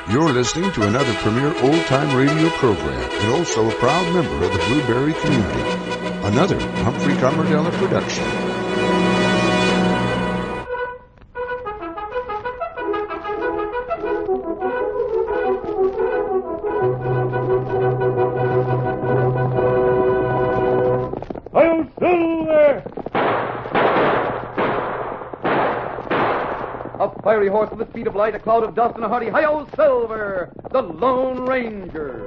You're listening to another premier old-time radio program and also a proud member of the Blueberry community. Another Humphrey Camardella production. Hi-yo, Silver! A fiery horse with the speed of light, a cloud of dust, and a hearty hi-yo, Silver, the Lone Ranger.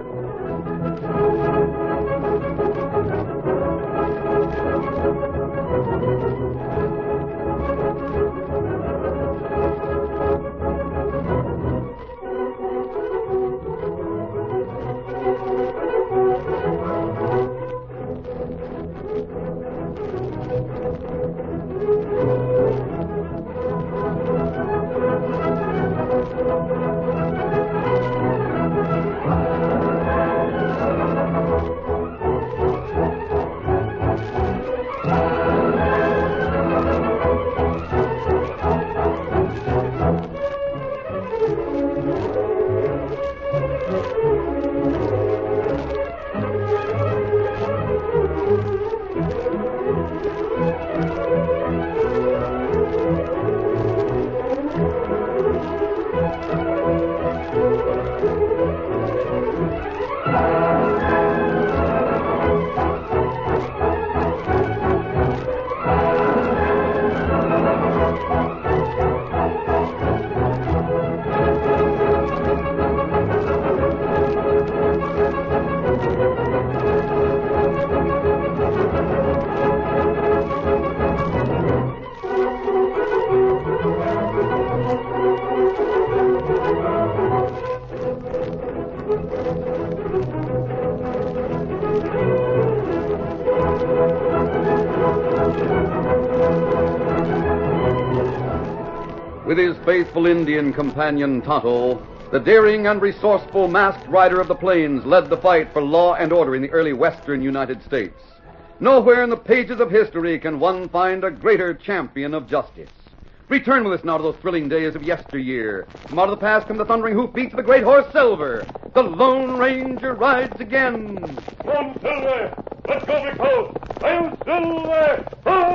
With his faithful Indian companion Tonto, the daring and resourceful masked rider of the plains led the fight for law and order in the early western United States. Nowhere in the pages of history can one find a greater champion of justice. Return with us now to those thrilling days of yesteryear. From out of the past come the thundering hoofbeats of the great horse Silver. The Lone Ranger rides again. Come on, Silver! Let's go, big fellow! Hi-yo, Silver!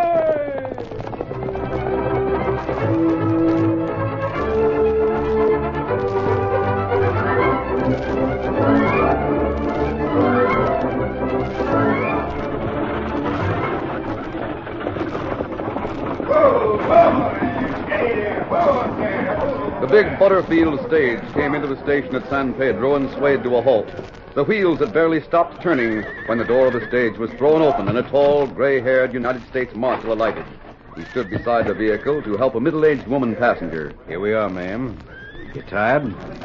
Hi! The big Butterfield stage came into the station at San Pedro and swayed to a halt. The wheels had barely stopped turning when the door of the stage was thrown open and a tall, gray-haired United States Marshal alighted. He stood beside the vehicle to help a middle-aged woman passenger. Here we are, ma'am. You tired?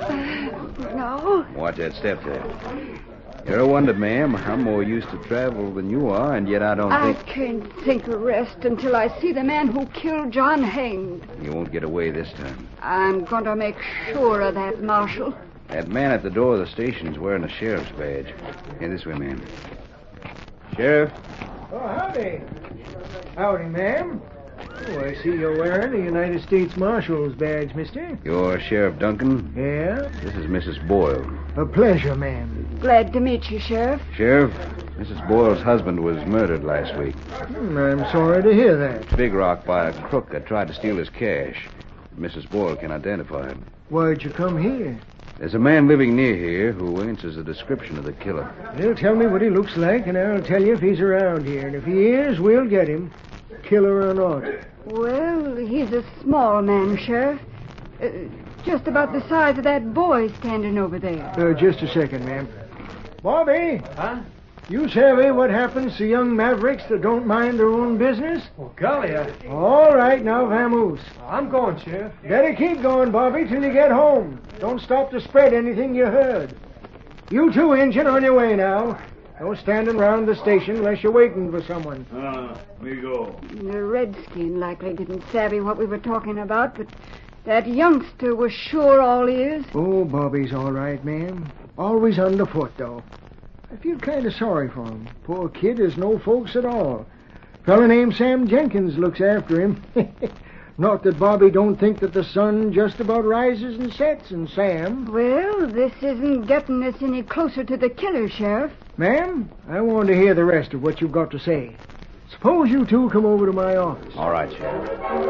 No. Watch that step there. You're a wonder, ma'am. I'm more used to travel than you are, and yet I can't think of rest until I see the man who killed John hanged. You won't get away this time. I'm going to make sure of that, Marshal. That man at the door of the station's wearing a sheriff's badge. Here, this way, ma'am. Sheriff? Oh, howdy. Howdy, ma'am. Oh, I see you're wearing the United States Marshal's badge, mister. You're Sheriff Duncan? Yeah? This is Mrs. Boyle. A pleasure, ma'am. Glad to meet you, Sheriff. Sheriff, Mrs. Boyle's husband was murdered last week. I'm sorry to hear that. Big Rock by a crook that tried to steal his cash. Mrs. Boyle can identify him. Why'd you come here? There's a man living near here who answers the description of the killer. He'll tell me what he looks like, and I'll tell you if he's around here. And if he is, we'll get him. Killer or not. Well, he's a small man, Sheriff. Just about the size of that boy standing over there. Just a second, ma'am. Bobby! Huh? You savvy what happens to young mavericks that don't mind their own business? Oh, golly, All right, now, vamoose. I'm going, Sheriff. Better keep going, Bobby, till you get home. Don't stop to spread anything you heard. You too, Injun, on your way now. No standing round the station unless you're waiting for someone. We go. The redskin likely didn't savvy what we were talking about, but that youngster was sure all ears. Oh, Bobby's all right, ma'am. Always underfoot, though. I feel kind of sorry for him. Poor kid has no folks at all. Fella named Sam Jenkins looks after him. Not that Bobby don't think that the sun just about rises and sets, and Sam. Well, this isn't getting us any closer to the killer, Sheriff. Ma'am, I want to hear the rest of what you've got to say. Suppose you two come over to my office. All right, Sheriff.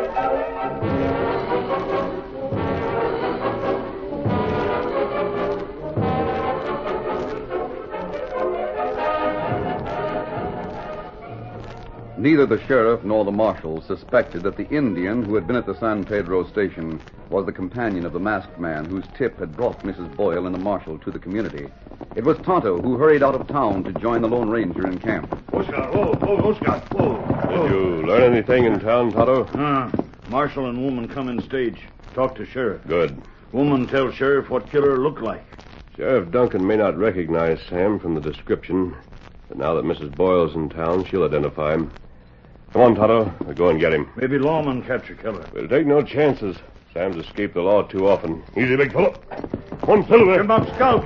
Neither the sheriff nor the marshal suspected that the Indian who had been at the San Pedro station was the companion of the masked man whose tip had brought Mrs. Boyle and the marshal to the community. It was Tonto who hurried out of town to join the Lone Ranger in camp. Oscar, Oscar, Did you learn anything in town, Tonto? Marshal and woman come in stage. Talk to sheriff. Good. Woman tell sheriff what killer looked like. Sheriff Duncan may not recognize Sam from the description, but now that Mrs. Boyle's in town, she'll identify him. Come on, Tonto. We'll go and get him. Maybe lawman capture killer. We'll take no chances. Sam's escaped the law too often. Easy, big fellow. One Silver. Come up, scout.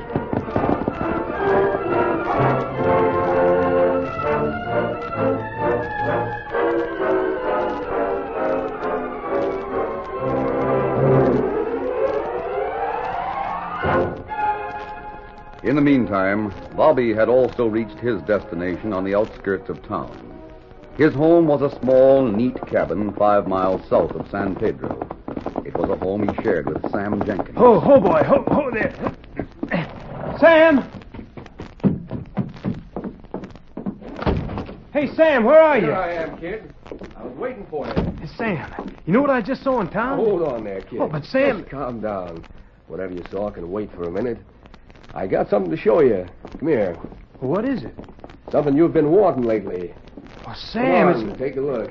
In the meantime, Bobby had also reached his destination on the outskirts of town. His home was a small, neat cabin 5 miles south of San Pedro. It was a home he shared with Sam Jenkins. Ho, boy. Ho there. Sam! Hey, Sam, where are you? Here I am, kid. I was waiting for you. Hey, Sam, you know what I just saw in town? Hold on there, kid. Oh, but Sam... Just calm down. Whatever you saw can wait for a minute. I got something to show you. Come here. What is it? Something you've been wanting lately. Oh, Sam, Come on, take a look.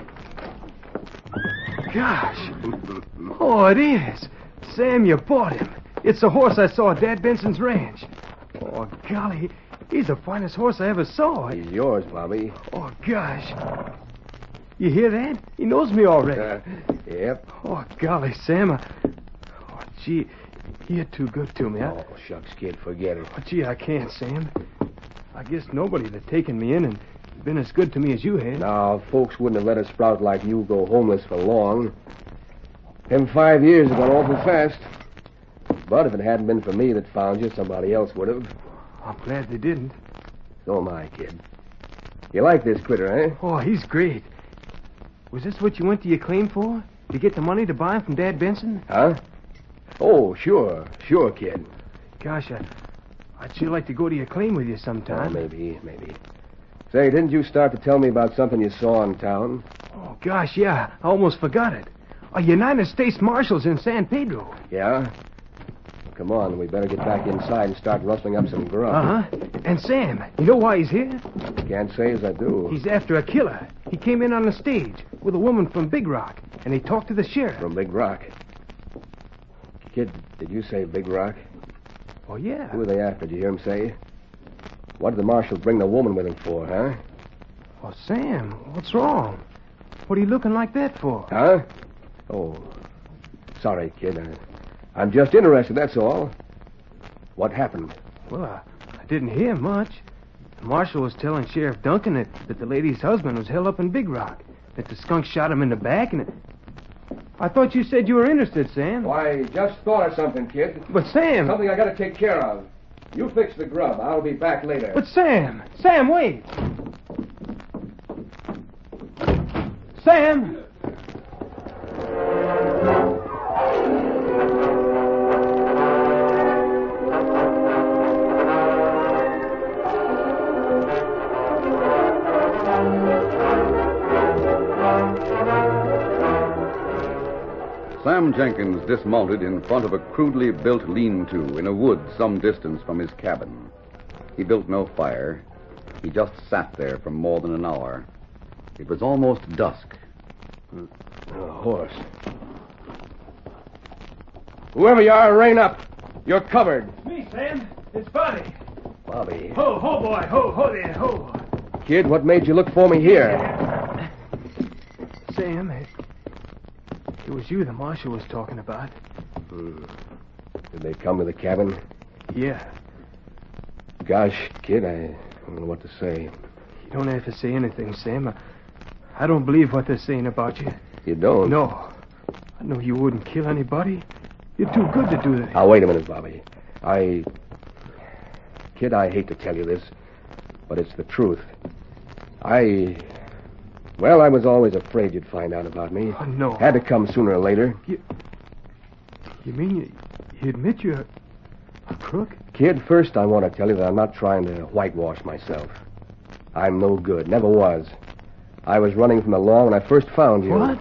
Gosh. Oh, it is. Sam, you bought him. It's the horse I saw at Dad Benson's ranch. Oh, golly. He's the finest horse I ever saw. He's yours, Bobby. Oh, gosh. You hear that? He knows me already. Yep. Oh, golly, Sam. Oh, gee. You're too good to me. Oh, shucks, kid. Forget it. Oh, gee, I can't, Sam. I guess nobody'd have taken me in and been as good to me as you had. Now, folks wouldn't have let a sprout like you go homeless for long. Them 5 years have gone awful fast. But if it hadn't been for me that found you, somebody else would have. I'm glad they didn't. So am I, kid. You like this critter, eh? Oh, he's great. Was this what you went to your claim for? To get the money to buy him from Dad Benson? Huh? Oh, sure, kid. Gosh, I'd sure like to go to your claim with you sometime. Oh, maybe. Say, didn't you start to tell me about something you saw in town? Oh, gosh, yeah. I almost forgot it. A United States Marshal's in San Pedro. Yeah? Come on, we better get back inside and start rustling up some grub. Uh-huh. And Sam, you know why he's here? Can't say as I do. He's after a killer. He came in on the stage with a woman from Big Rock, and he talked to the sheriff. From Big Rock. Kid, did you say Big Rock? Oh, yeah. Who are they after? Did you hear him say? What did the marshal bring the woman with him for, huh? Oh, Sam, what's wrong? What are you looking like that for? Huh? Oh, sorry, kid. I'm just interested, that's all. What happened? Well, I didn't hear much. The marshal was telling Sheriff Duncan that the lady's husband was held up in Big Rock, that the skunk shot him in the back, and... I thought you said you were interested, Sam. Why, just thought of something, kid. But, Sam... Something I gotta take care of. You fix the grub. I'll be back later. But, Sam! Sam, wait! Sam! Sam Jenkins dismounted in front of a crudely built lean-to in a wood some distance from his cabin. He built no fire. He just sat there for more than an hour. It was almost dusk. A horse. Whoever you are, rein up. You're covered. It's me, Sam. It's Bobby. Bobby. Ho, boy. Ho there, ho. Kid, what made you look for me here? Sam, it was you the marshal was talking about. Did they come to the cabin? Yeah. Gosh, kid, I don't know what to say. You don't have to say anything, Sam. I don't believe what they're saying about you. You don't? No. I know you wouldn't kill anybody. You're too good to do that. Now, wait a minute, Bobby. Kid, I hate to tell you this, but it's the truth. I was always afraid you'd find out about me. Oh, no. Had to come sooner or later. You mean you admit you're a crook? Kid, first I want to tell you that I'm not trying to whitewash myself. I'm no good. Never was. I was running from the law when I first found you. What?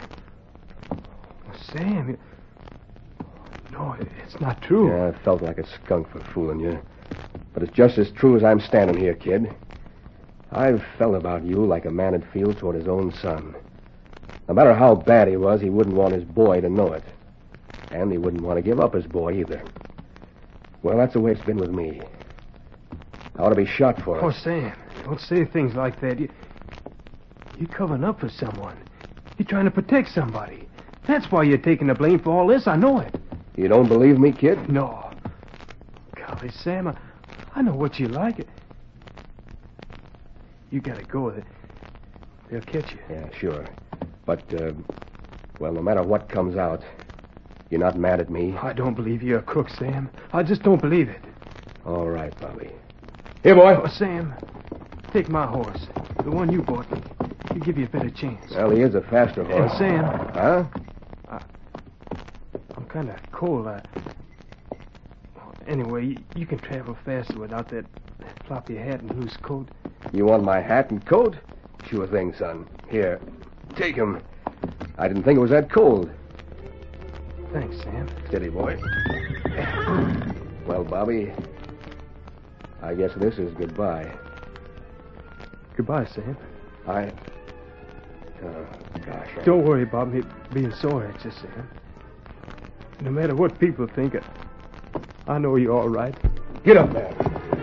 Sam, no, it's not true. Yeah, I felt like a skunk for fooling you. But it's just as true as I'm standing here, kid. I've felt about you like a man would feel toward his own son. No matter how bad he was, he wouldn't want his boy to know it. And he wouldn't want to give up his boy either. Well, that's the way it's been with me. I ought to be shot for it. Oh, Sam, don't say things like that. You're covering up for someone. You're trying to protect somebody. That's why you're taking the blame for all this. I know it. You don't believe me, kid? No. Golly, Sam, I know what you like. You gotta go. They'll catch you. Yeah, sure. But, no matter what comes out, you're not mad at me? I don't believe you're a crook, Sam. I just don't believe it. All right, Bobby. Here, boy. Oh, Sam, take my horse. The one you bought me. He'll give you a better chance. Well, he is a faster horse. And Sam. Huh? I'm kind of cold. Anyway, you can travel faster without that floppy hat and loose coat. You want my hat and coat? Sure thing, son. Here, take him. I didn't think it was that cold. Thanks, Sam. Steady, boy. Well, Bobby, I guess this is goodbye. Goodbye, Sam. Oh, gosh. Don't worry about me being sore at you, Sam. No matter what people think, I know you're all right. Get up there.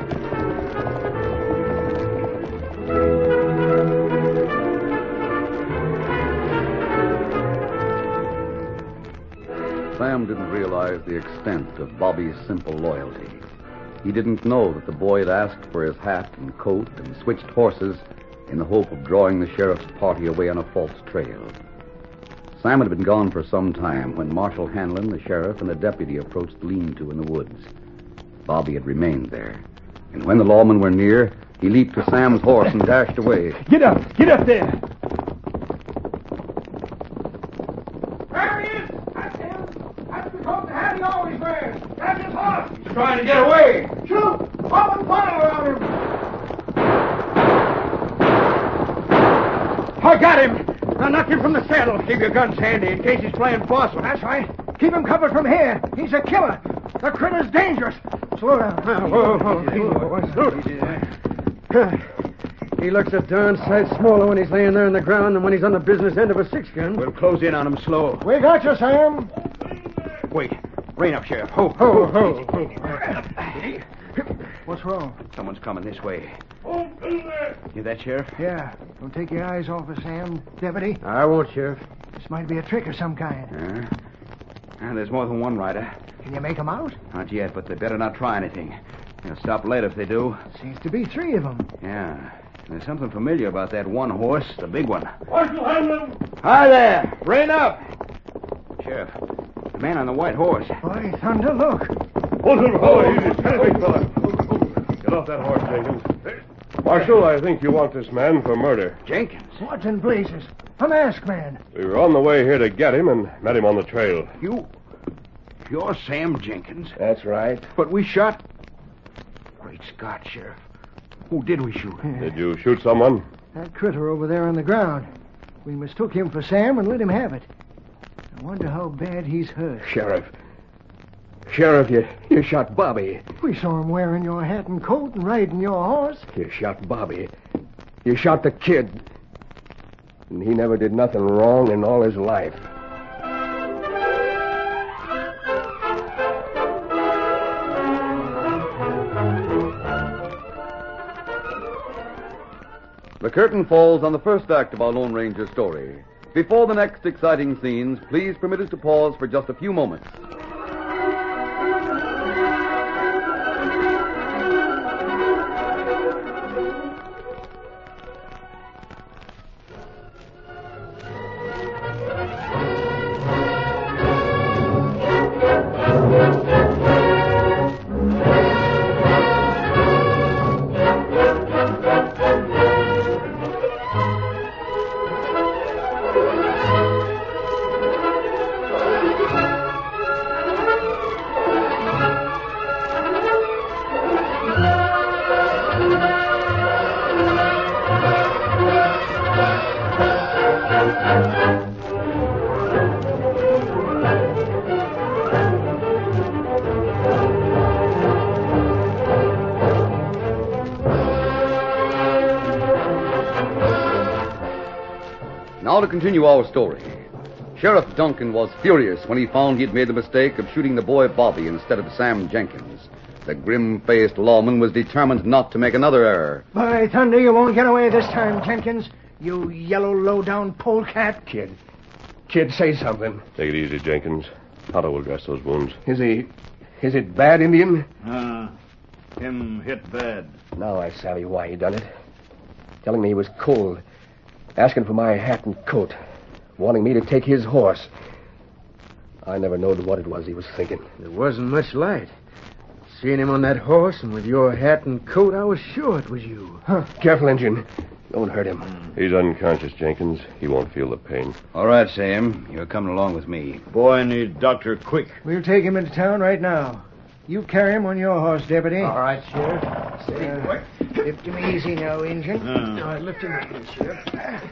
Sam didn't realize the extent of Bobby's simple loyalty. He didn't know that the boy had asked for his hat and coat and switched horses in the hope of drawing the sheriff's party away on a false trail. Sam had been gone for some time when Marshal Hanlon, the sheriff, and a deputy approached the lean-to in the woods. Bobby had remained there, and when the lawmen were near, he leaped to Sam's horse and dashed away. Get up! Get up there! There he is! That's him! That's the coat the hat he always wears! That's his horse! He's trying to get away! Shoot! Open fire on him! I got him! Now knock him from the saddle. Keep your guns handy in case he's playing boss. That's right. Keep him covered from here. He's a killer. The critter's dangerous. Slow down. Whoa. He looks a darn sight smaller when he's laying there on the ground than when he's on the business end of a six-gun. We'll close in on him slow. We got you, Sam. Wait. Rein up, Sheriff. Ho. What's wrong? Someone's coming this way. You that, Sheriff? Yeah. Don't take your eyes off us, Sam. Deputy. I won't, Sheriff. This might be a trick of some kind. And there's more than one rider. Can you make them out? Not yet, but they better not try anything. They'll stop late if they do. Seems to be 3 of them. Yeah. There's something familiar about that one horse, the big one. Marshal Hanlon! Hi there! Rein up! Sheriff, the man on the white horse. By thunder, look. Hold him, fella. Easy. Steady, big fella. Get off that horse, Jenkins. Marshal, I think you want this man for murder. Jenkins? What in blazes? A masked man. We were on the way here to get him and met him on the trail. You're Sam Jenkins? That's right. But we shot... Great Scott, Sheriff. Who did we shoot? Did you shoot someone? That critter over there on the ground. We mistook him for Sam and let him have it. I wonder how bad he's hurt. Sheriff, you shot Bobby. We saw him wearing your hat and coat and riding your horse. You shot Bobby. You shot the kid. And he never did nothing wrong in all his life. The curtain falls on the first act of our Lone Ranger story. Before the next exciting scenes, please permit us to pause for just a few moments. Now to continue our story. Sheriff Duncan was furious when he found he'd made the mistake of shooting the boy Bobby instead of Sam Jenkins. The grim-faced lawman was determined not to make another error. By thunder, you won't get away this time, Jenkins. You yellow, low-down polecat. Kid, say something. Take it easy, Jenkins. Tonto will dress those wounds. Is it bad, Indian? Him hit bad. Now I savvy why he done it. Telling me he was cold. Asking for my hat and coat. Wanting me to take his horse. I never knowed what it was he was thinking. There wasn't much light. Seeing him on that horse and with your hat and coat, I was sure it was you. Huh. Careful, Injun. Don't hurt him. He's unconscious, Jenkins. He won't feel the pain. All right, Sam. You're coming along with me. Boy, need doctor quick. We'll take him into town right now. You carry him on your horse, Deputy. All right, Sheriff. Steady, boy. Lift him easy now, Injun. All right, lift him up, Sheriff.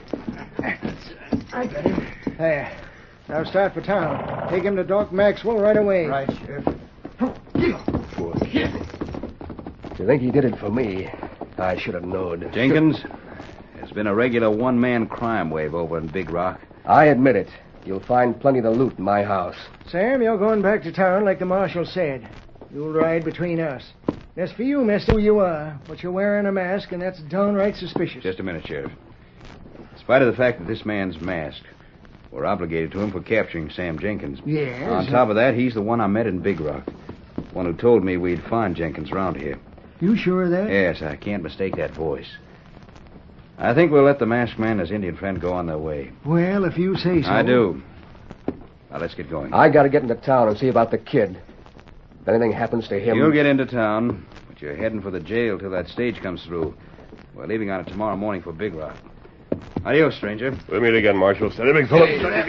I got him. There. Now start for town. Take him to Doc Maxwell right away. Right, Sheriff. Poor kid. To think he did it for me, I should have known. Jenkins, there's been a regular one-man crime wave over in Big Rock. I admit it. You'll find plenty of the loot in my house. Sam, you're going back to town like the marshal said. You'll ride between us. As for you, mister, who you are, but you're wearing a mask, and that's downright suspicious. Just a minute, Sheriff. In spite of the fact that this man's masked, we're obligated to him for capturing Sam Jenkins. Yes. On top of that, he's the one I met in Big Rock. One who told me we'd find Jenkins around here. You sure of that? Yes, I can't mistake that voice. I think we'll let the masked man and his Indian friend go on their way. Well, if you say so. I do. Now, let's get going. I gotta get into town and see about the kid. If anything happens to him... You'll get into town, but you're heading for the jail till that stage comes through. We're leaving on it tomorrow morning for Big Rock. Adios, stranger. We'll meet again, Marshal. Steady, big fellow. Get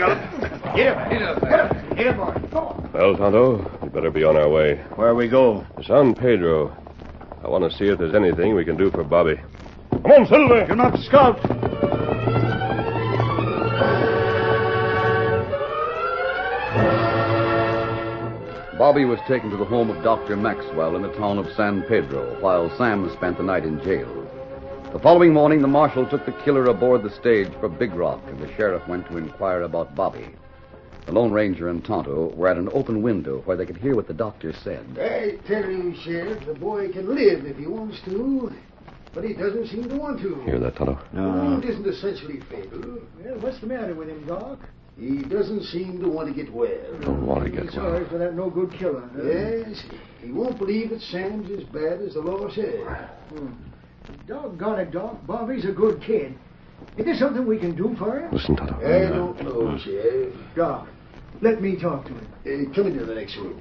him, boy. Come on. Well, Tonto, we better be on our way. Where we go? To San Pedro. I want to see if there's anything we can do for Bobby. Come on, Silver. You're not the scout. Bobby was taken to the home of Dr. Maxwell in the town of San Pedro, while Sam spent the night in jail. The following morning, the marshal took the killer aboard the stage for Big Rock, and the sheriff went to inquire about Bobby. The Lone Ranger and Tonto were at an open window where they could hear what the doctor said. I tell you, Sheriff, the boy can live if he wants to, but he doesn't seem to want to. Hear that, Tonto? No. It isn't essentially fatal. Well, what's the matter with him, Doc? He doesn't seem to want to get well. Don't want to get Sorry for that no-good killer. Huh? Yes, he won't believe that Sam's as bad as the law says. Doggone it, Doc. Bobby's a good kid. Is there something we can do for him? Listen, Tonto. I don't know, Sheriff. Doc, let me talk to him. Come into the next room.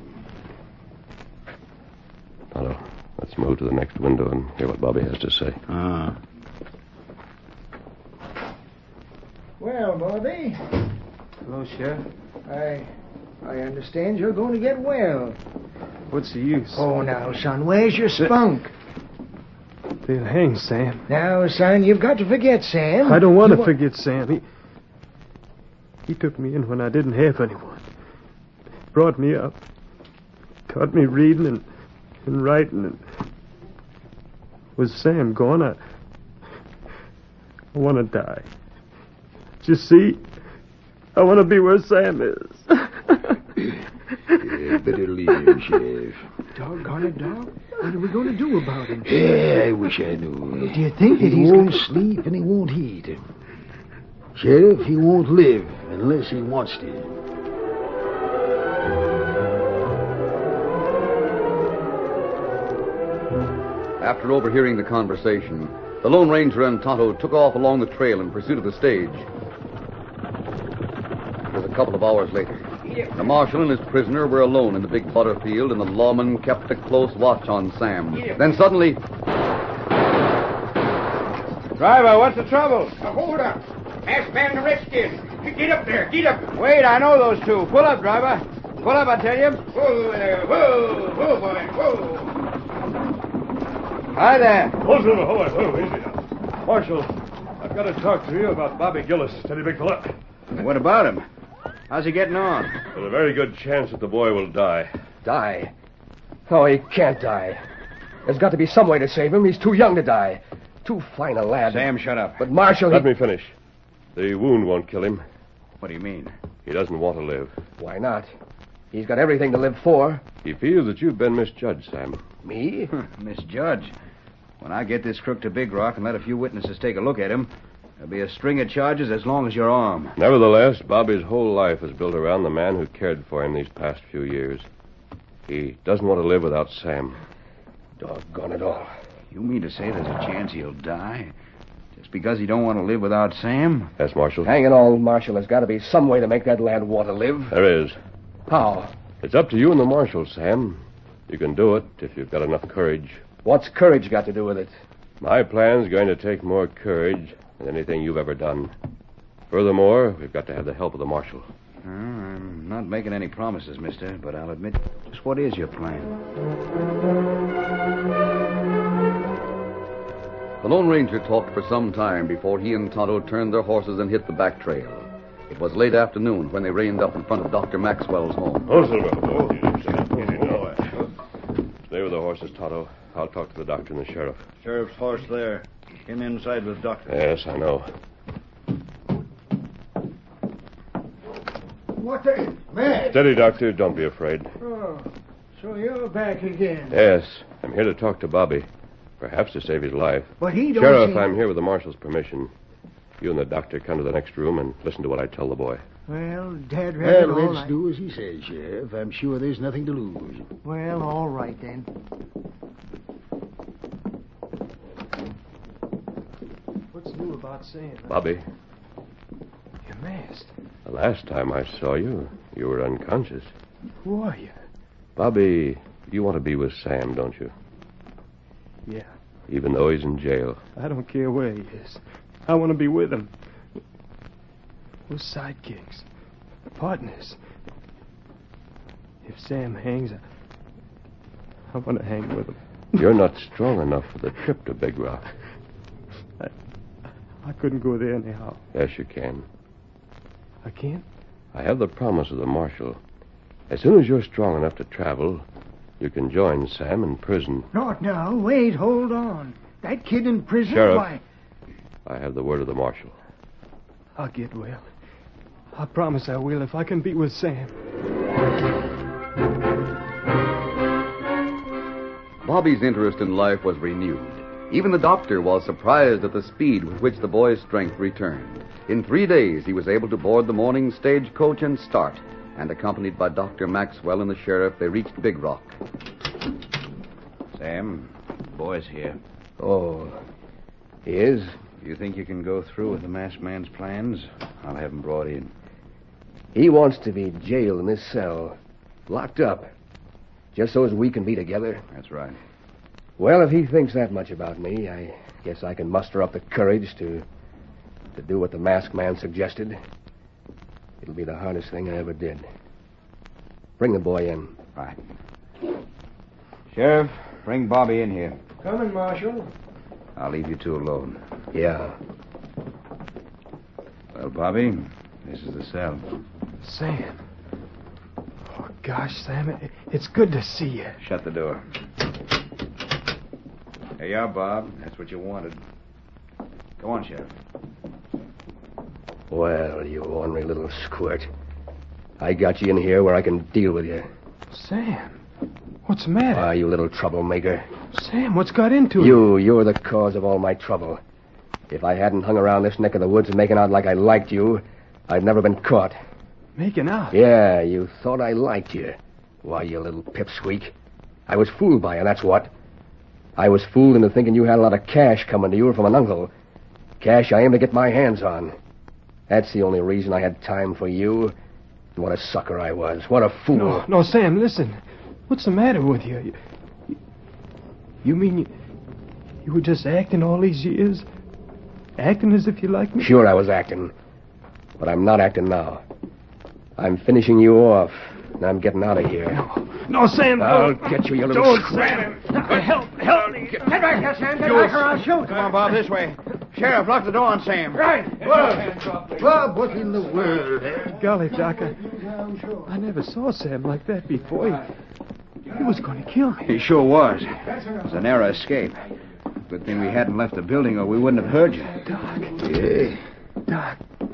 Tonto, let's move to the next window and hear what Bobby has to say. Well, Bobby, Hello, Sheriff. I understand you're going to get well. What's the use? Oh, now, son, where's your spunk? They'll hang Sam. Now, son, you've got to forget Sam. I don't want to forget Sam. He took me in when I didn't have anyone. Brought me up. Taught me reading and writing. And with Sam gone, I want to die. Just see, I want to be where Sam is. Better leave him, Sheriff. Doggone it, Doc. What are we going to do about him? Yeah, I wish I knew. Do you think that he won't sleep and he won't eat? Sheriff, he won't live unless he wants to. After overhearing the conversation, the Lone Ranger and Tonto took off along the trail in pursuit of the stage. It was a couple of hours later. The marshal and his prisoner were alone in the big butter field, and the lawman kept a close watch on Sam. Then suddenly... Driver, what's the trouble? Hold up. Masked man and the redskin. Get up there. Get up. Wait, I know those two. Pull up, driver. Pull up, I tell you. Whoa there. Whoa. Whoa, boy. Whoa. Hi there. Hold Silver. Hold easy now. Marshal, I've got to talk to you about Bobby Gillis. Steady, big fella. What about him? How's he getting on? There's a very good chance that the boy will die. Die? Oh, he can't die. There's got to be some way to save him. He's too young to die. Too fine a lad. Sam, shut up. But Marshal, Let me finish. The wound won't kill him. What do you mean? He doesn't want to live. Why not? He's got everything to live for. He feels that you've been misjudged, Sam. Me? Misjudge. When I get this crook to Big Rock and let a few witnesses take a look at him, there'll be a string of charges as long as your arm. Nevertheless, Bobby's whole life is built around the man who cared for him these past few years. He doesn't want to live without Sam. Doggone it all. You mean to say there's a chance he'll die? Just because he don't want to live without Sam? Yes, Marshal. Hang it all, Marshal. There's got to be some way to make that lad want to live. There is. How? It's up to you and the Marshal, Sam. You can do it if you've got enough courage. What's courage got to do with it? My plan's going to take more courage than anything you've ever done. Furthermore, we've got to have the help of the Marshal. I'm not making any promises, mister, but I'll admit, just what is your plan? The Lone Ranger talked for some time before he and Tonto turned their horses and hit the back trail. It was late afternoon when they reined up in front of Dr. Maxwell's home. Stay with the horses, Tonto. I'll talk to the doctor and the sheriff. Sheriff's horse there. Came inside with doctor. Yes, I know. What the... Man! Steady, Doctor. Don't be afraid. Oh, so you're back again. Yes, I'm here to talk to Bobby. Perhaps to save his life. But he don't Sheriff, seem... I'm here with the Marshal's permission. You and the doctor come to the next room and listen to what I tell the boy. Well, Dad read it Well, all let's right. do as he says, Sheriff. I'm sure there's nothing to lose. Well, all right then. What's new about Sam? Bobby, You're masked. the last time I saw you, you were unconscious. Who are you? Bobby, you want to be with Sam, don't you? Yeah. Even though he's in jail. I don't care where he is. I want to be with him. We're sidekicks. Partners. If Sam hangs, I want to hang with him. You're not strong enough for the trip to Big Rock. I couldn't go there anyhow. Yes, you can. I can't? I have the promise of the Marshal. As soon as you're strong enough to travel, you can join Sam in prison. Not now. Wait, hold on. That kid in prison? Sheriff. Why? I have the word of the Marshal. I'll get well. I promise I will if I can be with Sam. Bobby's interest in life was renewed. Even the doctor was surprised at the speed with which the boy's strength returned. In 3 days, he was able to board the morning stagecoach and start. And accompanied by Dr. Maxwell and the sheriff, they reached Big Rock. Sam, the boy's here. Oh, he is? You think you can go through with the masked man's plans? I'll have him brought in. He wants to be jailed in this cell. Locked up. Just so as we can be together. That's right. Well, if he thinks that much about me, I guess I can muster up the courage to do what the masked man suggested. It'll be the hardest thing I ever did. Bring the boy in. Right. Sheriff, bring Bobby in here. Coming, Marshal. I'll leave you two alone. Yeah. Well, Bobby, this is the cell. Sam. Oh, gosh, Sam, it's good to see you. Shut the door. There you are, Bob. That's what you wanted. Go on, Sheriff. Well, you ornery little squirt. I got you in here where I can deal with you. Sam, what's the matter? Ah, you little troublemaker. Sam, what's got into you? You're the cause of all my trouble. If I hadn't hung around this neck of the woods and making out like I liked you, I'd never been caught. Making out? Yeah, you thought I liked you. Why, you little pipsqueak. I was fooled by you, that's what. I was fooled into thinking you had a lot of cash coming to you from an uncle. Cash I aim to get my hands on. That's the only reason I had time for you. What a sucker I was. What a fool. No, Sam, listen. What's the matter with you? You mean you were just acting all these years? Acting as if you liked me? Sure I was acting. But I'm not acting now. I'm finishing you off, and I'm getting out of here. No, Sam, I'll get you, you little don't, scrap. Help me. Get back here, Sam. Get back or I'll shoot. Come on, Bob, this way. Sheriff, lock the door on Sam. Right. Bob, what in the world? Golly, Doc, I never saw Sam like that before. He was going to kill me. He sure was. It was a narrow escape. Good thing we hadn't left the building or we wouldn't have heard you. Doc. Yeah. Doc,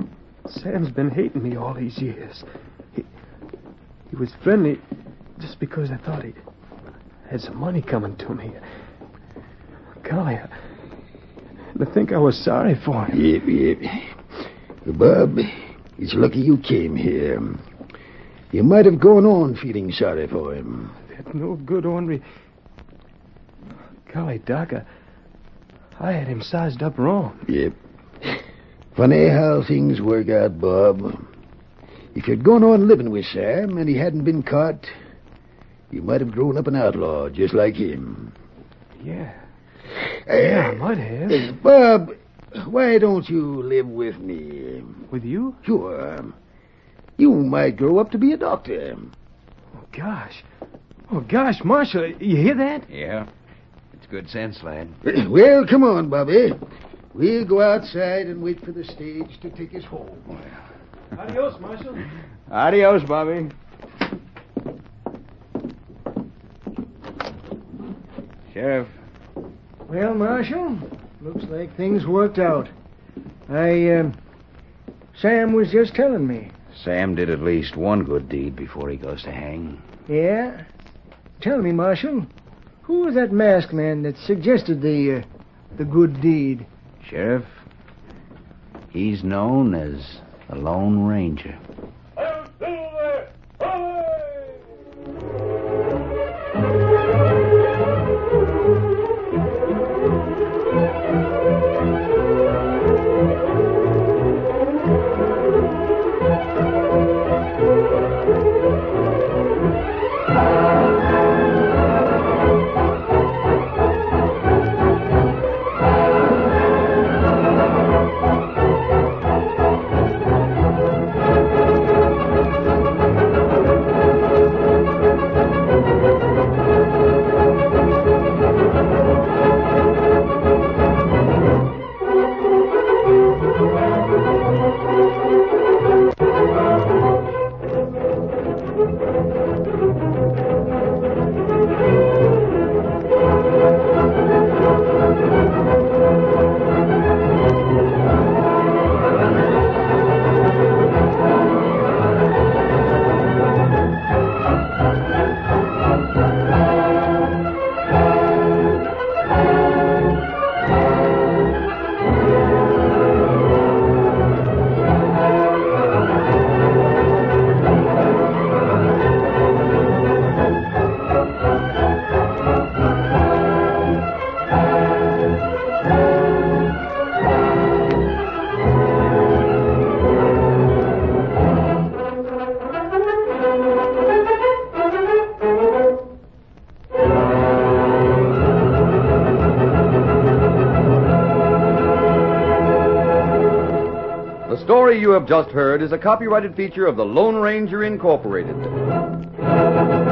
Sam's been hating me all these years. He was friendly just because I thought he had some money coming to me. Golly, I think I was sorry for him. Yep. Bob, it's lucky you came here. You might have gone on feeling sorry for him. That's no good, Ornery. Golly, Doc, I had him sized up wrong. Yep. Funny how things work out, Bob. If you'd gone on living with Sam and he hadn't been caught, you might have grown up an outlaw just like him. Yeah. Yeah, I might have. Bob, why don't you live with me? With you? Sure. You might grow up to be a doctor. Oh, gosh, Marshal, you hear that? Yeah. It's good sense, lad. Well, come on, Bobby. We'll go outside and wait for the stage to take us home. Adios, Marshal. Adios, Bobby. Sheriff. Well, Marshal, looks like things worked out. Sam was just telling me. Sam did at least one good deed before he goes to hang. Yeah? Tell me, Marshal, who was that masked man that suggested the good deed? Sheriff, he's known as the Lone Ranger. The story you have just heard is a copyrighted feature of the Lone Ranger Incorporated.